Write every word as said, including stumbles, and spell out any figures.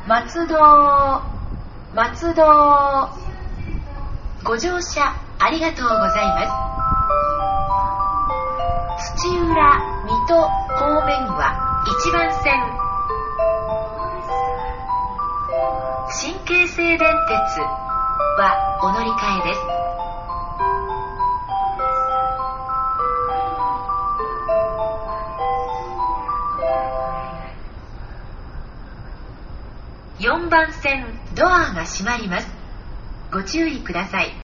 松戸、松戸。ご乗車ありがとうございます。土浦、水戸方面はいちばん線。新京成電鉄はお乗り換えです。よんばん線、ドアが閉まります。ご注意ください。